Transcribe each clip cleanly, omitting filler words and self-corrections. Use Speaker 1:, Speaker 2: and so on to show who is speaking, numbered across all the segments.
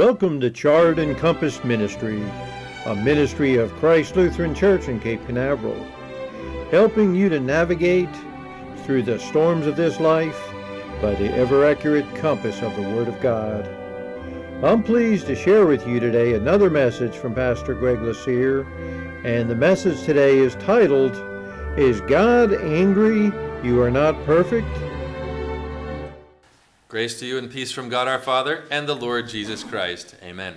Speaker 1: Welcome to Charred and Compass Ministry, a ministry of Christ Lutheran Church in Cape Canaveral, helping you to navigate through the storms of this life by the ever-accurate compass of the Word of God. I'm pleased to share with you today another message from Pastor Greg Lassere, and the message today is titled, Is God Angry You Are Not Perfect?
Speaker 2: Grace to you and peace from God our Father and the Lord Jesus Christ. Amen.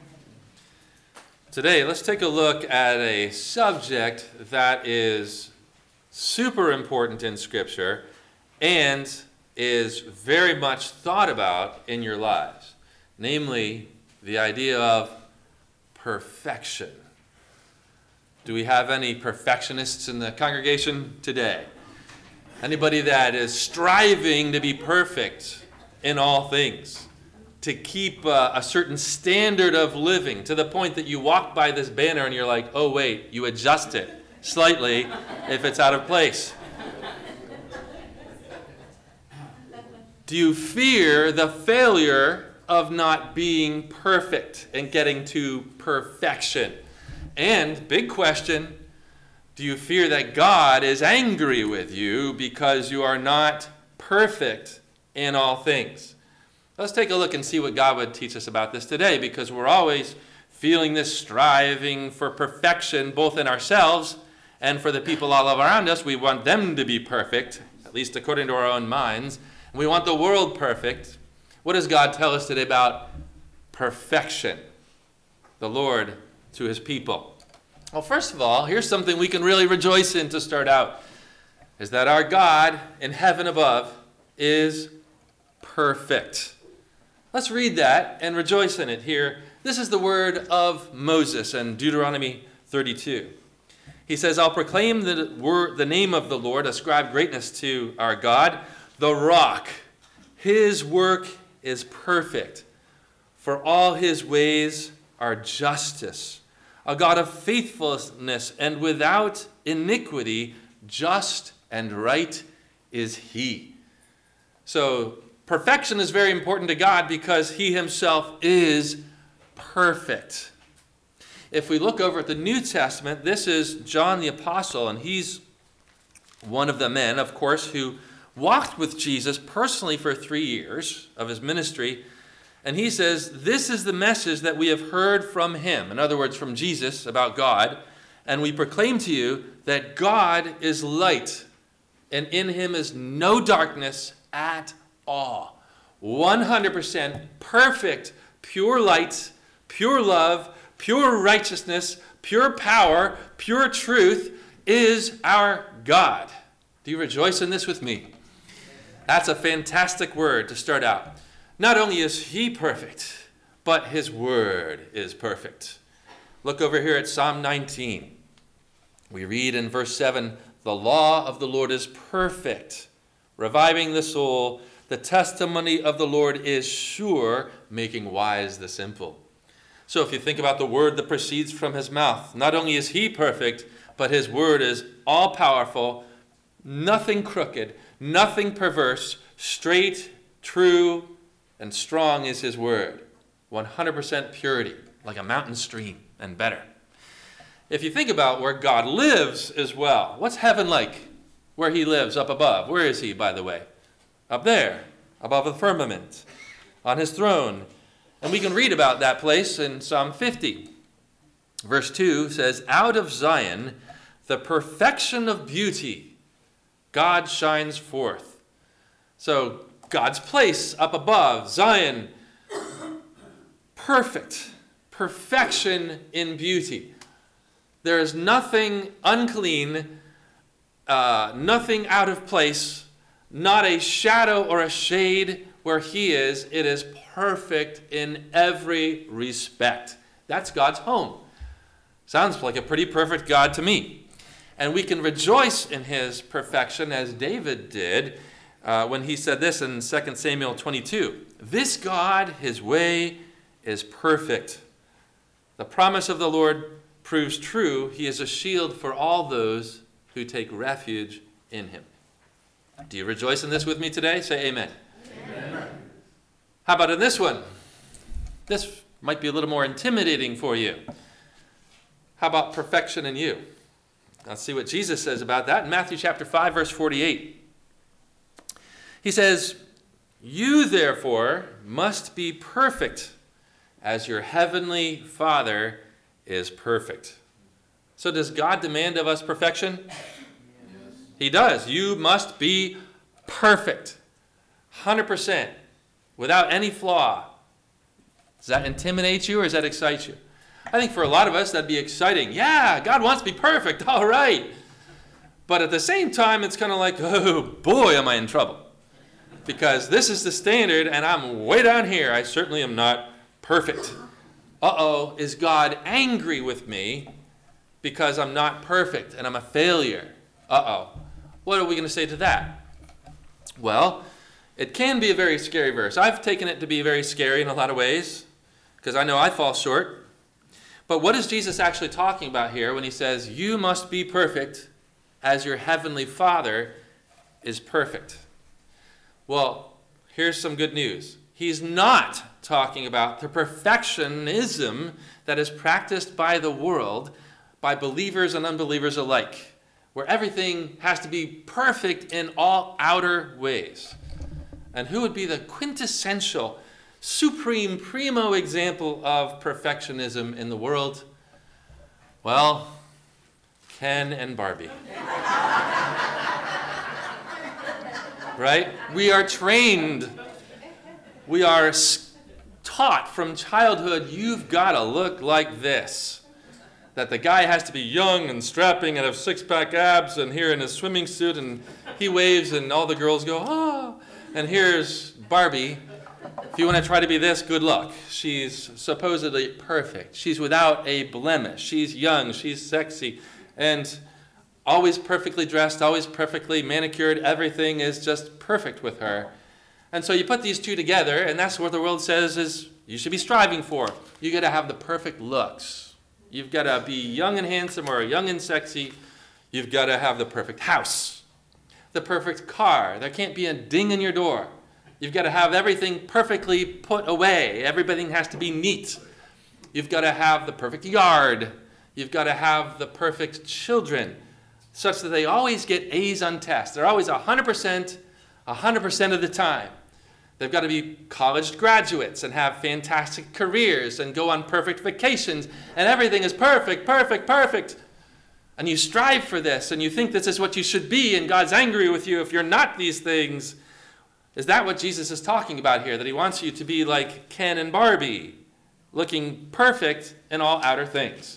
Speaker 2: Today, let's take a look at a subject that is super important in Scripture and is very much thought about in your lives, namely the idea of perfection. Do we have any perfectionists in the congregation today? Anybody that is striving to be perfect in all things, to keep a certain standard of living, to the point that you walk by this banner and you're like, oh wait, you adjust it slightly if it's out of place. Do you fear the failure of not being perfect and getting to perfection? And, big question, do you fear that God is angry with you because you are not perfect in all things? Let's take a look and see what God would teach us about this today, because we're always feeling this striving for perfection, both in ourselves and for the people all around us. We want them to be perfect, at least according to our own minds. We want the world perfect. What does God tell us today about perfection? The Lord to his people. Well, first of all, here's something we can really rejoice in to start out, is that our God in heaven above is perfect. Let's read that and rejoice in it here. This is the word of Moses in Deuteronomy 32. He says, I'll proclaim the name of the Lord, ascribe greatness to our God, the rock. His work is perfect, for all his ways are justice. A God of faithfulness and without iniquity, just and right is he. So perfection is very important to God because he himself is perfect. If we look over at the New Testament, this is John the Apostle, and he's one of the men, of course, who walked with Jesus personally for 3 years of his ministry. And he says, this is the message that we have heard from him, in other words, from Jesus about God, and we proclaim to you that God is light, and in him is no darkness at all. 100% perfect, pure light, pure love, pure righteousness, pure power, pure truth is our God. Do you rejoice in this with me? That's a fantastic word to start out. Not only is he perfect, but his word is perfect. Look over here at Psalm 19. We read in verse 7, the law of the Lord is perfect, reviving the soul. The testimony of the Lord is sure, making wise the simple. So if you think about the word that proceeds from his mouth, not only is he perfect, but his word is all-powerful, nothing crooked, nothing perverse, straight, true, and strong is his word. 100% purity, like a mountain stream, and better. If you think about where God lives as well, what's heaven like? Where he lives up above. Where is he, by the way? Up there, above the firmament, on his throne. And we can read about that place in Psalm 50. Verse 2 says, out of Zion, the perfection of beauty, God shines forth. So God's place up above, Zion, perfect, perfection in beauty. There is nothing unclean, nothing out of place, not a shadow or a shade where he is. It is perfect in every respect. That's God's home. Sounds like a pretty perfect God to me. And we can rejoice in his perfection as David did when he said this in 2 Samuel 22. This God, his way is perfect. The promise of the Lord proves true. He is a shield for all those who take refuge in him. Do you rejoice in this with me today? Say amen. Amen. How about in this one? This Might be a little more intimidating for you. How about perfection in you? Let's see what Jesus says about that in Matthew chapter 5, verse 48. He says, "You therefore must be perfect as your heavenly Father is perfect." So does God demand of us perfection? Yes. He does. You must be perfect. 100%. Without any flaw. Does that intimidate you or does that excite you? I think for a lot of us that'd be exciting. Yeah, God wants to be perfect. All right. But at the same time, it's kind of like, oh boy, am I in trouble. Because this is the standard and I'm way down here. I certainly am not perfect. Uh-oh, is God angry with me because I'm not perfect and I'm a failure? Uh-oh. What are we going to say to that? Well, it can be a very scary verse. I've taken it to be very scary in a lot of ways because I know I fall short. But what is Jesus actually talking about here when he says, you must be perfect as your heavenly Father is perfect? Well, here's some good news. He's not talking about the perfectionism that is practiced by the world, by believers and unbelievers alike, where everything has to be perfect in all outer ways. And who would be the quintessential, supreme, primo example of perfectionism in the world? Well, Ken and Barbie. Right? We are trained. We are taught from childhood, you've got to look like this. That the guy has to be young and strapping and have six-pack abs and here in his swimming suit and he waves and all the girls go, oh. And here's Barbie. If you want to try to be this, good luck. She's supposedly perfect. She's without a blemish. She's young. She's sexy. And always perfectly dressed, always perfectly manicured. Everything is just perfect with her. And so you put these two together, and that's what the world says is you should be striving for. You got to have the perfect looks. You've got to be young and handsome or young and sexy. You've got to have the perfect house, the perfect car. There can't be a ding in your door. You've got to have everything perfectly put away. Everything has to be neat. You've got to have the perfect yard. You've got to have the perfect children, such that they always get A's on tests. They're always 100% of the time. They've got to be college graduates and have fantastic careers and go on perfect vacations. And everything is perfect, perfect, perfect. And you strive for this and you think this is what you should be and God's angry with you if you're not these things. Is that what Jesus is talking about here? That he wants you to be like Ken and Barbie, looking perfect in all outer things.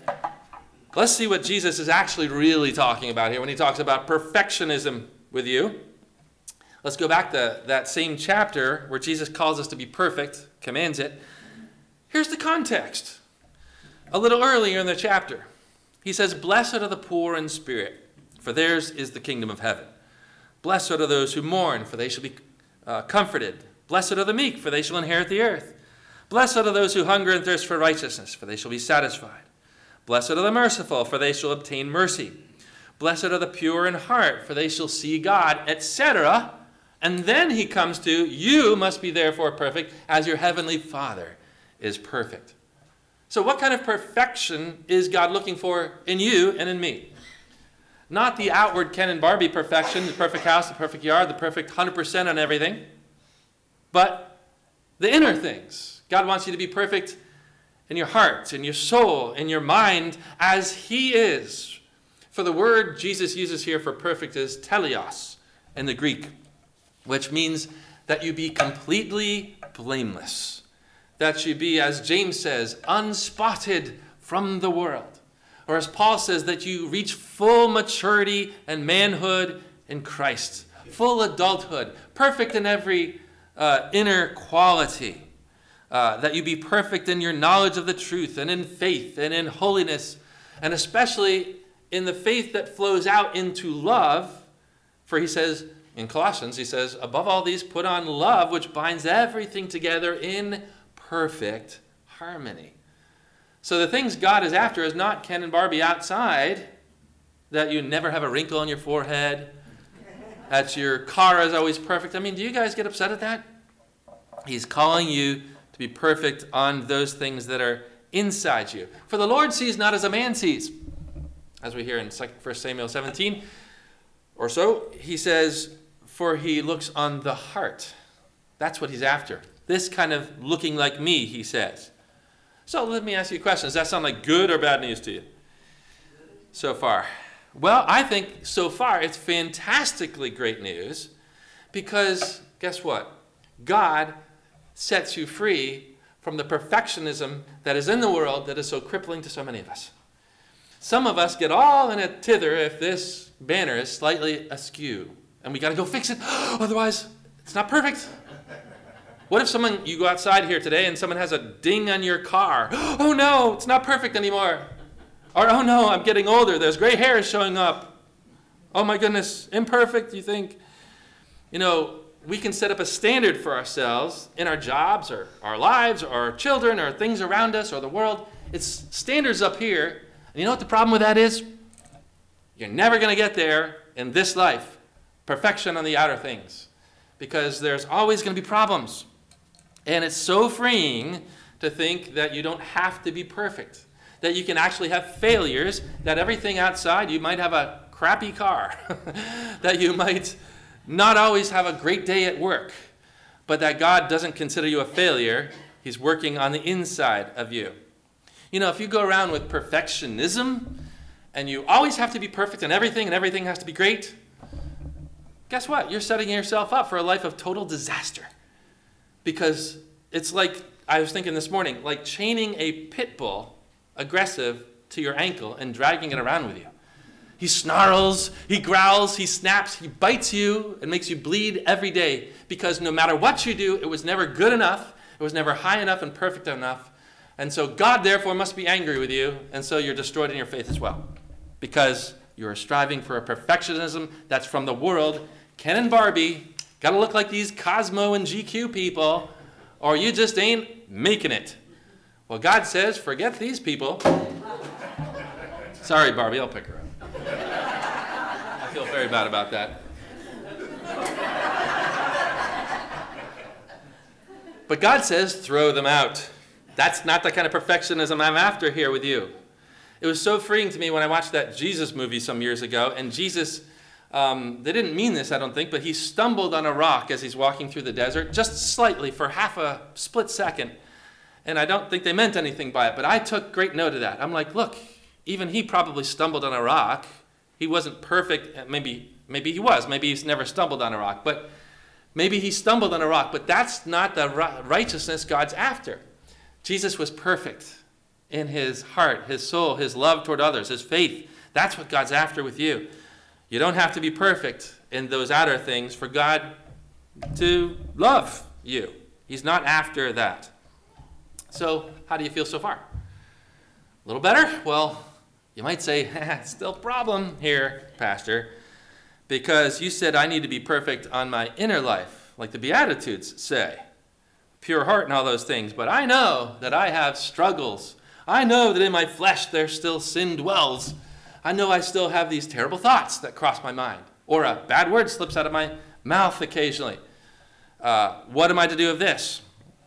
Speaker 2: Let's see what Jesus is actually really talking about here when he talks about perfectionism with you. Let's go back to that same chapter where Jesus calls us to be perfect, commands it. Here's the context. A little earlier in the chapter, he says, "Blessed are the poor in spirit, for theirs is the kingdom of heaven. Blessed are those who mourn, for they shall be comforted. Blessed are the meek, for they shall inherit the earth. Blessed are those who hunger and thirst for righteousness, for they shall be satisfied. Blessed are the merciful, for they shall obtain mercy. Blessed are the pure in heart, for they shall see God," etc. And then he comes to, "You must be therefore perfect as your heavenly Father is perfect." So what kind of perfection is God looking for in you and in me? Not the outward Ken and Barbie perfection, the perfect house, the perfect yard, the perfect 100% on everything, but the inner things. God wants you to be perfect in your heart, in your soul, in your mind, as he is. For the word Jesus uses here for perfect is teleos in the Greek, which means that you be completely blameless. That you be, as James says, unspotted from the world. Or as Paul says, that you reach full maturity and manhood in Christ. Full adulthood, perfect in every inner quality. That you be perfect in your knowledge of the truth and in faith and in holiness. And especially in the faith that flows out into love. For he says, in Colossians, he says, above all these, put on love, which binds everything together in perfect harmony. So the things God is after is not Ken and Barbie outside, that you never have a wrinkle on your forehead, that your car is always perfect. I mean, do you guys get upset at that? He's calling you to be perfect on those things that are inside you. For the Lord sees not as a man sees. As we hear in 1 Samuel 17 or so, he says, for he looks on the heart. That's what he's after. This kind of looking like me, he says. So let me ask you a question. Does that sound like good or bad news to you so far? Well, I think so far it's fantastically great news because guess what? God sets you free from the perfectionism that is in the world that is so crippling to so many of us. Some of us get all in a tither if this banner is slightly askew, and we got to go fix it, otherwise it's not perfect. What if you go outside here today and someone has a ding on your car? Oh no, it's not perfect anymore. Or oh no, I'm getting older, there's gray hair showing up. Oh my goodness, imperfect, you think? You know, we can set up a standard for ourselves in our jobs or our lives or our children or things around us or the world. It's standards up here. And you know what the problem with that is? You're never going to get there in this life. Perfection on the outer things. Because there's always going to be problems. And it's so freeing to think that you don't have to be perfect. That you can actually have failures. That everything outside, you might have a crappy car. That you might not always have a great day at work. But that God doesn't consider you a failure. He's working on the inside of you. You know, if you go around with perfectionism and you always have to be perfect in everything and everything has to be great, guess what? You're setting yourself up for a life of total disaster. Because it's like, I was thinking this morning, like chaining a pit bull, aggressive, to your ankle and dragging it around with you. He snarls, he growls, he snaps, he bites you and makes you bleed every day because no matter what you do, it was never good enough, it was never high enough and perfect enough. And so God, therefore, must be angry with you, and so you're destroyed in your faith as well. Because you're striving for a perfectionism that's from the world. Ken and Barbie got to look like these Cosmo and GQ people, or you just ain't making it. Well, God says, forget these people. Sorry, Barbie, I'll pick her up. I feel very bad about that. But God says, throw them out. That's not the kind of perfectionism I'm after here with you. It was so freeing to me when I watched that Jesus movie some years ago, and Jesus, they didn't mean this, I don't think, but he stumbled on a rock as he's walking through the desert, just slightly for half a split second. And I don't think they meant anything by it, but I took great note of that. I'm like, look, even he probably stumbled on a rock. He wasn't perfect. Maybe he was. Maybe he's never stumbled on a rock. But maybe he stumbled on a rock. But that's not the righteousness God's after. Jesus was perfect in his heart, his soul, his love toward others, his faith. That's what God's after with you. You don't have to be perfect in those outer things for God to love you. He's not after that. So, how do you feel so far? A little better? Well, you might say, still a problem here, Pastor, because you said I need to be perfect on my inner life, like the Beatitudes say. Pure heart and all those things, but I know that I have struggles. I know that in my flesh there still sin dwells. I know I still have these terrible thoughts that cross my mind, or a bad word slips out of my mouth occasionally. What am I to do with this?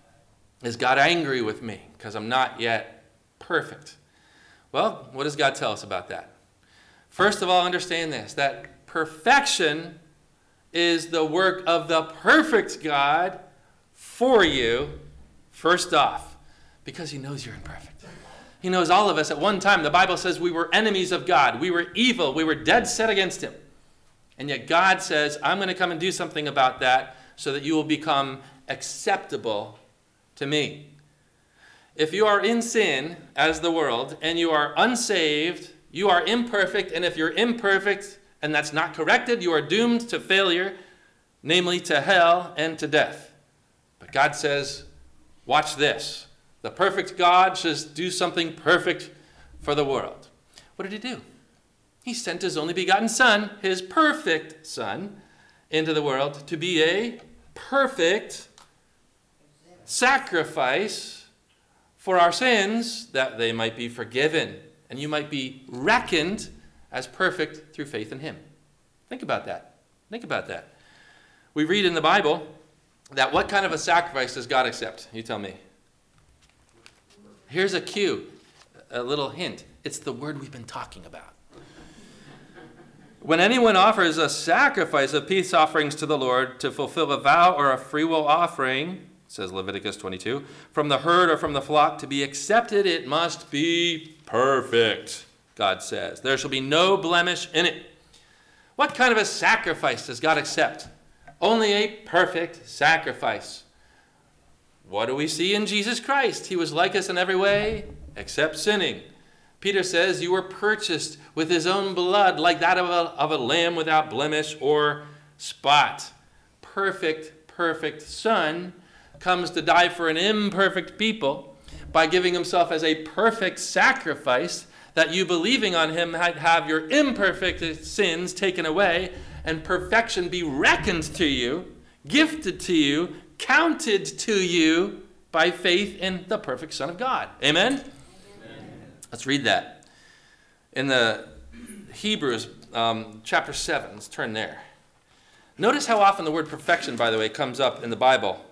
Speaker 2: Is God angry with me because I'm not yet perfect? Well, what does God tell us about that? First of all, understand this, that perfection is the work of the perfect God for you, first off, because he knows you're imperfect. He knows all of us at one time. The Bible says we were enemies of God. We were evil. We were dead set against him. And yet God says, I'm going to come and do something about that so that you will become acceptable to me. If you are in sin as the world and you are unsaved, you are imperfect. And if you're imperfect and that's not corrected, you are doomed to failure, namely to hell and to death. But God says, watch this. The perfect God says, do something perfect for the world. What did he do? He sent his only begotten Son, his perfect Son, into the world to be a perfect sacrifice for our sins, that they might be forgiven and you might be reckoned as perfect through faith in him. Think about that. Think about that. We read in the Bible that what kind of a sacrifice does God accept? You tell me. Here's a cue, a little hint. It's the word we've been talking about. When anyone offers a sacrifice of peace offerings to the Lord to fulfill a vow or a freewill offering, says Leviticus 22, from the herd or from the flock to be accepted, it must be perfect, God says. There shall be no blemish in it. What kind of a sacrifice does God accept? Only a perfect sacrifice. What do we see in Jesus Christ? He was like us in every way except sinning. Peter says you were purchased with his own blood like that of a lamb without blemish or spot. Perfect Son comes to die for an imperfect people by giving himself as a perfect sacrifice that you believing on him might have your imperfect sins taken away and perfection be reckoned to you, gifted to you, counted to you by faith in the perfect Son of God. Amen? Amen. Let's read that. In the Hebrews chapter 7, let's turn there. Notice how often the word perfection, by the way, comes up in the Bible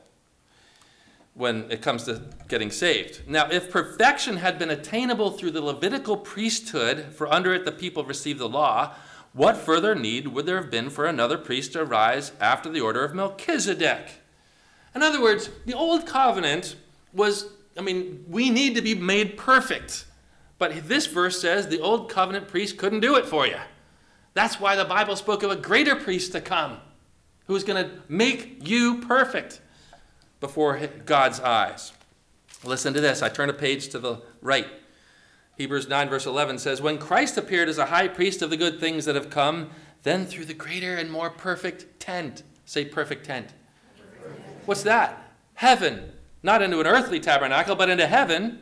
Speaker 2: when it comes to getting saved. Now, if perfection had been attainable through the Levitical priesthood, for under it the people received the law, what further need would there have been for another priest to arise after the order of Melchizedek? In other words, the old covenant was, we need to be made perfect. But this verse says the old covenant priest couldn't do it for you. That's why the Bible spoke of a greater priest to come who was going to make you perfect before God's eyes. Listen to this. I turn a page to the right. Hebrews 9 verse 11 says, when Christ appeared as a high priest of the good things that have come, then through the greater and more perfect tent. Say perfect tent. What's that? Heaven. Not into an earthly tabernacle, but into heaven.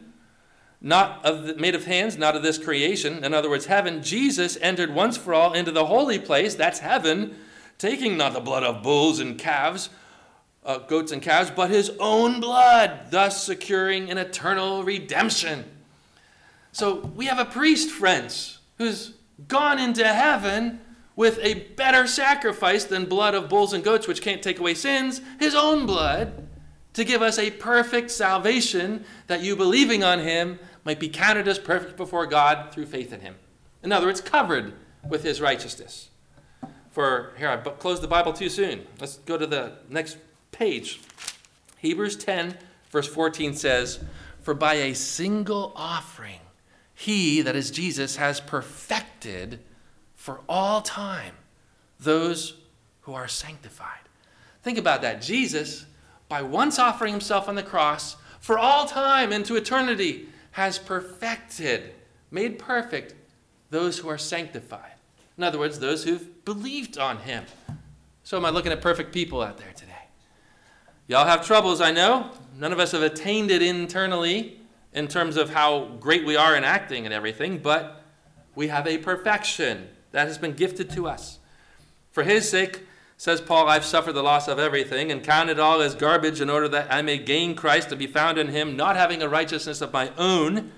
Speaker 2: Made of hands, not of this creation. In other words, heaven. Jesus entered once for all into the holy place. That's heaven. Taking not the blood of bulls and calves, goats and calves, but his own blood, thus securing an eternal redemption. So we have a priest, friends, who's gone into heaven with a better sacrifice than blood of bulls and goats, which can't take away sins, his own blood, to give us a perfect salvation that you believing on him might be counted as perfect before God through faith in him. In other words, covered with his righteousness. Here, I closed the Bible too soon. Let's go to the next page. Hebrews 10, verse 14 says, for by a single offering, he, that is Jesus, has perfected for all time those who are sanctified. Think about that. Jesus, by once offering himself on the cross, for all time into eternity, has perfected, made perfect, those who are sanctified. In other words, those who've believed on him. So am I looking at perfect people out there today? Y'all have troubles, I know. None of us have attained it internally in terms of how great we are in acting and everything, but we have a perfection that has been gifted to us. For his sake, says Paul, I've suffered the loss of everything and count it all as garbage in order that I may gain Christ and be found in him, not having a righteousness of my own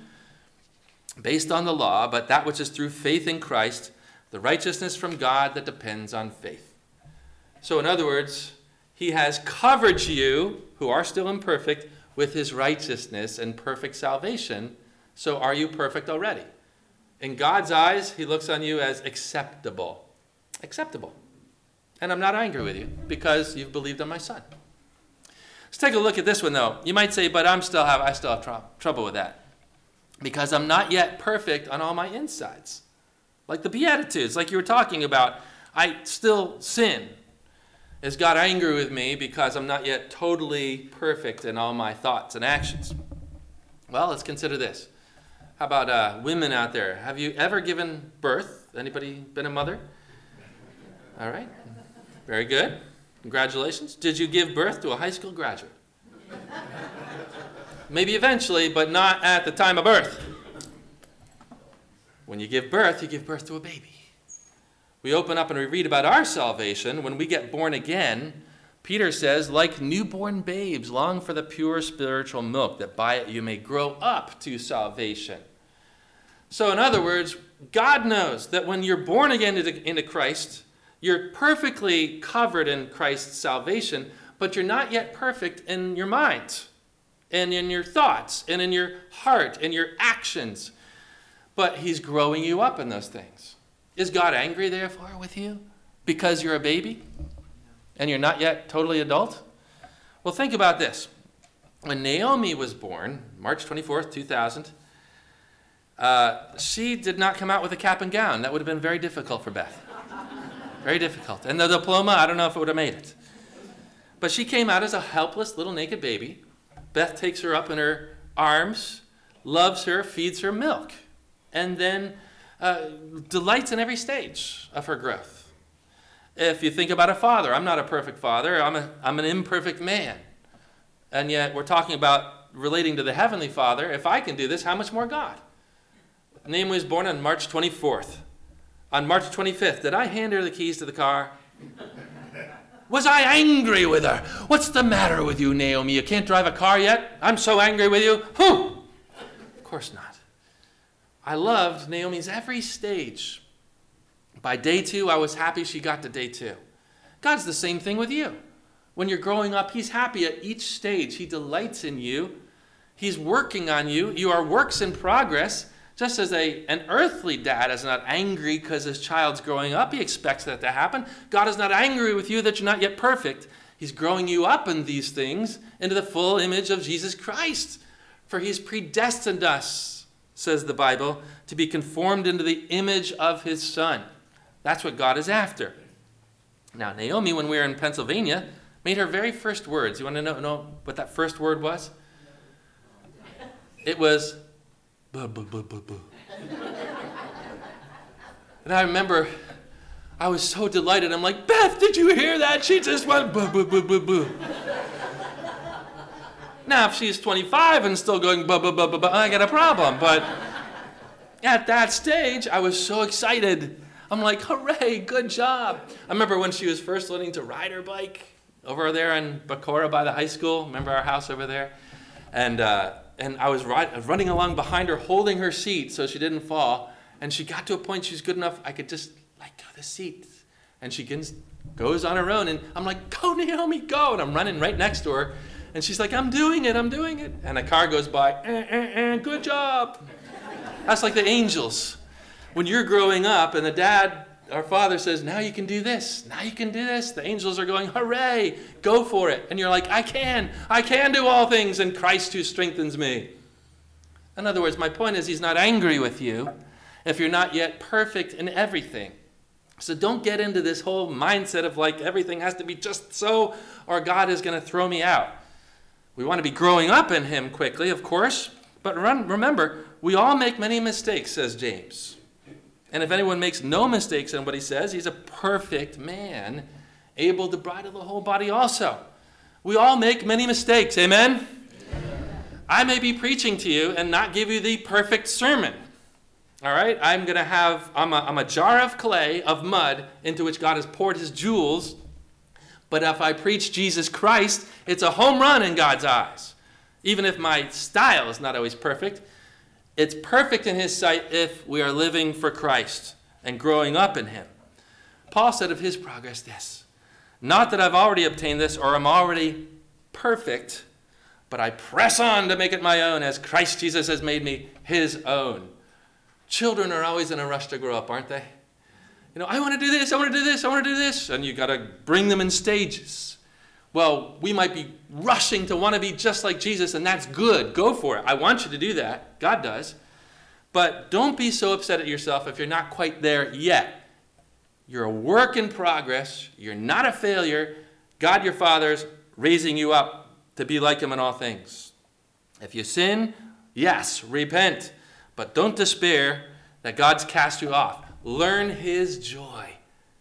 Speaker 2: based on the law, but that which is through faith in Christ, the righteousness from God that depends on faith. So in other words, he has covered you, who are still imperfect, with his righteousness and perfect salvation. So are you perfect already? In God's eyes, he looks on you as acceptable. Acceptable. And I'm not angry with you because you've believed on my Son. Let's take a look at this one, though. You might say, but I still have trouble with that because I'm not yet perfect on all my insides. Like the Beatitudes, like you were talking about, I still sin. Is God angry with me because I'm not yet totally perfect in all my thoughts and actions? Well, let's consider this. How about women out there? Have you ever given birth? Anybody been a mother? All right. Very good. Congratulations. Did you give birth to a high school graduate? Maybe eventually, but not at the time of birth. When you give birth to a baby. We open up and we read about our salvation. When we get born again, Peter says, like newborn babes, long for the pure spiritual milk, that by it you may grow up to salvation. So in other words, God knows that when you're born again into Christ, you're perfectly covered in Christ's salvation, but you're not yet perfect in your mind. and in your thoughts and in your heart and your actions. But he's growing you up in those things. Is God angry, therefore, with you because you're a baby and you're not yet totally adult? Well, think about this. When Naomi was born, March 24th, 2000, she did not come out with a cap and gown. That would have been very difficult for Beth. Very difficult. And the diploma, I don't know if it would have made it. But she came out as a helpless little naked baby. Beth takes her up in her arms, loves her, feeds her milk, and then delights in every stage of her growth. If you think about a father, I'm not a perfect father. I'm an imperfect man. And yet we're talking about relating to the Heavenly Father. If I can do this, how much more God? Naomi was born on March 24th. On March 25th, did I hand her the keys to the car? Was I angry with her? What's the matter with you, Naomi? You can't drive a car yet? I'm so angry with you. Whew! Of course not. I loved Naomi's every stage. By day 2, I was happy she got to day 2. God's the same thing with you. When you're growing up, he's happy at each stage. He delights in you. He's working on you. You are works in progress. Just as an earthly dad is not angry because his child's growing up, he expects that to happen. God is not angry with you that you're not yet perfect. He's growing you up in these things into the full image of Jesus Christ. For he's predestined us, says the Bible, to be conformed into the image of his Son. That's what God is after. Now, Naomi, when we were in Pennsylvania, made her very first words. You want to know what that first word was? It was, buh, buh, buh, buh, buh. And I remember I was so delighted. I'm like, Beth, did you hear that? She just went, buh, buh, buh, buh, buh. Now, if she's 25 and still going, buh, buh, buh, buh, buh, I got a problem. But at that stage, I was so excited. I'm like, hooray, good job. I remember when she was first learning to ride her bike over there in Bacora by the high school. Remember our house over there? And I was running along behind her, holding her seat so she didn't fall. And she got to a point she was good enough, I could just let go of the seat. And she goes on her own. And I'm like, go, Naomi, go. And I'm running right next to her. And she's like, I'm doing it. And a car goes by, good job. That's like the angels. When you're growing up and the dad, our father says, now you can do this. Now you can do this. The angels are going, hooray, go for it. And you're like, I can do all things in Christ who strengthens me. In other words, my point is he's not angry with you if you're not yet perfect in everything. So don't get into this whole mindset of like everything has to be just so or God is going to throw me out. We want to be growing up in him quickly, of course. But remember, we all make many mistakes, says James. And if anyone makes no mistakes in what he says, he's a perfect man, able to bridle the whole body also. We all make many mistakes, amen? I may be preaching to you and not give you the perfect sermon. All right? I'm a jar of clay, of mud, into which God has poured his jewels. But if I preach Jesus Christ, it's a home run in God's eyes. Even if my style is not always perfect, it's perfect in his sight if we are living for Christ and growing up in him. Paul said of his progress this, not that I've already obtained this or am already perfect, but I press on to make it my own as Christ Jesus has made me his own. Children are always in a rush to grow up, aren't they? You know, I want to do this, I want to do this, I want to do this. And you got to bring them in stages. Well, we might be rushing to want to be just like Jesus, and that's good. Go for it. I want you to do that. God does. But don't be so upset at yourself if you're not quite there yet. You're a work in progress. You're not a failure. God, your Father's raising you up to be like him in all things. If you sin, yes, repent. But don't despair that God's cast you off. Learn his joy.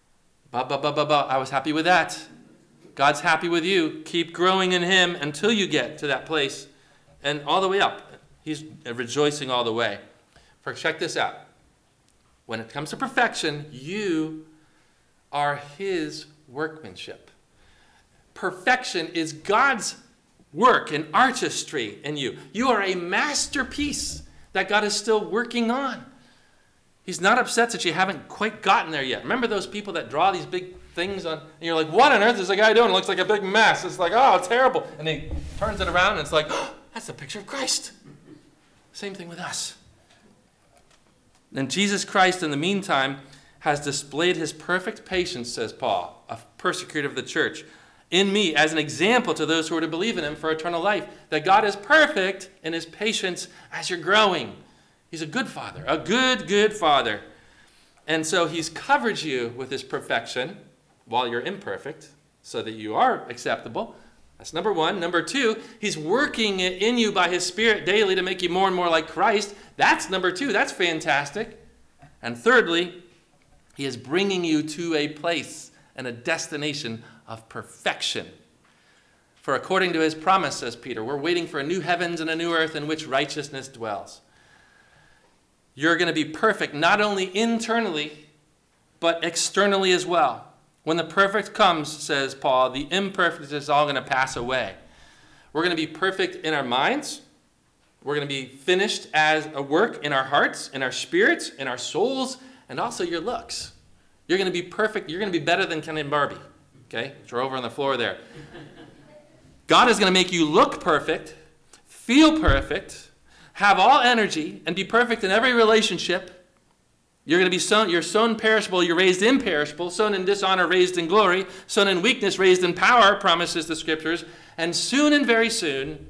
Speaker 2: I was happy with that. God's happy with you. Keep growing in him until you get to that place and all the way up. He's rejoicing all the way. For check this out. When it comes to perfection, you are his workmanship. Perfection is God's work and artistry in you. You are a masterpiece that God is still working on. He's not upset that you haven't quite gotten there yet. Remember those people that draw these big things on, and you're like, what on earth is the guy doing? It looks like a big mess. It's like, oh, terrible. And he turns it around, and it's like, oh, That's the picture of Christ. Same thing with us. And Jesus Christ, in the meantime, has displayed his perfect patience, says Paul, a persecutor of the church, in me as an example to those who are to believe in him for eternal life. That God is perfect in his patience as you're growing. He's a good father, a good father. And so he's covered you with his perfection while you're imperfect so that you are acceptable. That's number one. Number two, he's working it in you by his Spirit daily to make you more and more like Christ. That's number two. That's fantastic. And thirdly, he is bringing you to a place and a destination of perfection. For according to his promise, says Peter, we're waiting for a new heavens and a new earth in which righteousness dwells. You're going to be perfect not only internally, but externally as well. When the perfect comes, says Paul, the imperfect is all going to pass away. We're going to be perfect in our minds. We're going to be finished as a work in our hearts, in our spirits, in our souls, and also your looks. You're going to be perfect. You're going to be better than Ken and Barbie. Okay? Which are over on the floor there. God is going to make you look perfect, feel perfect, have all energy, and be perfect in every relationship. You're going to be you're sown perishable, you're raised imperishable, sown in dishonor, raised in glory, sown in weakness, raised in power, promises the scriptures. And soon and very soon,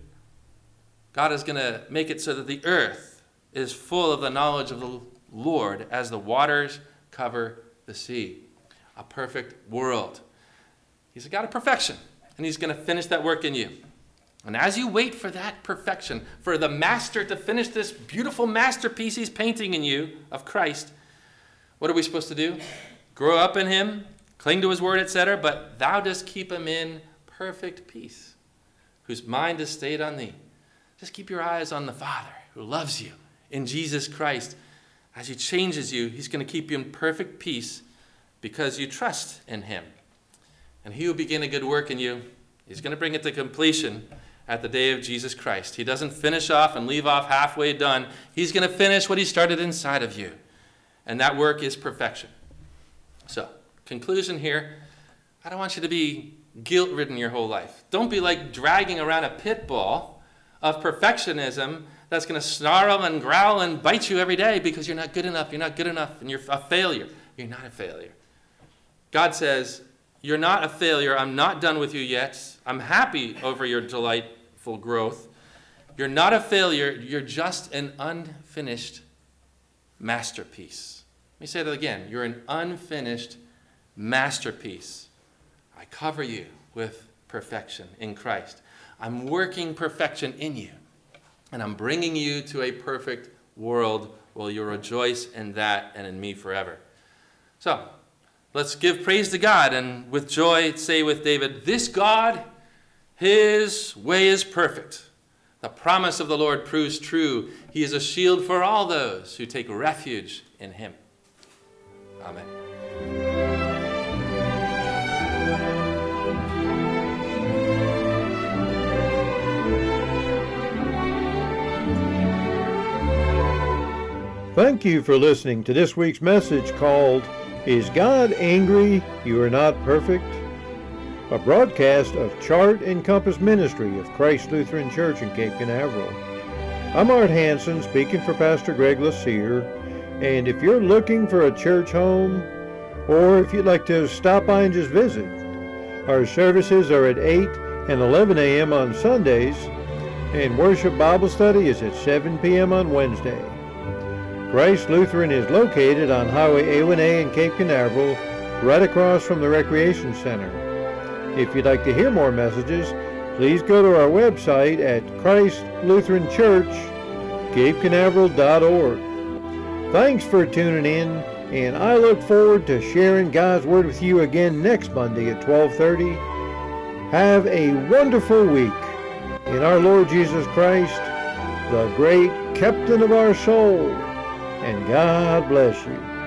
Speaker 2: God is going to make it so that the earth is full of the knowledge of the Lord as the waters cover the sea. A perfect world. He's a God of perfection, and he's going to finish that work in you. And as you wait for that perfection, for the master to finish this beautiful masterpiece he's painting in you of Christ, what are we supposed to do? Grow up in him, cling to his word, etc. But thou dost keep him in perfect peace, whose mind is stayed on thee. Just keep your eyes on the Father who loves you in Jesus Christ. As he changes you, he's going to keep you in perfect peace because you trust in him. And he will begin a good work in you. He's going to bring it to completion at the day of Jesus Christ. He doesn't finish off and leave off halfway done. He's going to finish what he started inside of you. And that work is perfection. So, conclusion here. I don't want you to be guilt-ridden your whole life. Don't be like dragging around a pit bull of perfectionism that's going to snarl and growl and bite you every day because you're not good enough, and you're a failure. You're not a failure. God says, you're not a failure. I'm not done with you yet. I'm happy over your delightful growth. You're not a failure. You're just an unfinished masterpiece. Let me say that again. You're an unfinished masterpiece. I cover you with perfection in Christ. I'm working perfection in you. And I'm bringing you to a perfect world where you'll rejoice in that and in me forever. So, let's give praise to God and with joy say with David, this God, his way is perfect. The promise of the Lord proves true. He is a shield for all those who take refuge in him. Amen.
Speaker 1: Thank you for listening to this week's message called, Is God Angry You Are Not Perfect? A broadcast of Chart and Compass Ministry of Christ Lutheran Church in Cape Canaveral. I'm Art Hansen, speaking for Pastor Greg Lassere, and if you're looking for a church home, or if you'd like to stop by and just visit, our services are at 8 and 11 a.m. on Sundays, and worship Bible study is at 7 p.m. on Wednesday. Christ Lutheran is located on Highway A1A in Cape Canaveral, right across from the Recreation Center. If you'd like to hear more messages, please go to our website at ChristLutheranChurch.CapeCanaveral.org. Thanks for tuning in, and I look forward to sharing God's Word with you again next Monday at 12:30. Have a wonderful week in our Lord Jesus Christ, the great captain of our soul. And God bless you.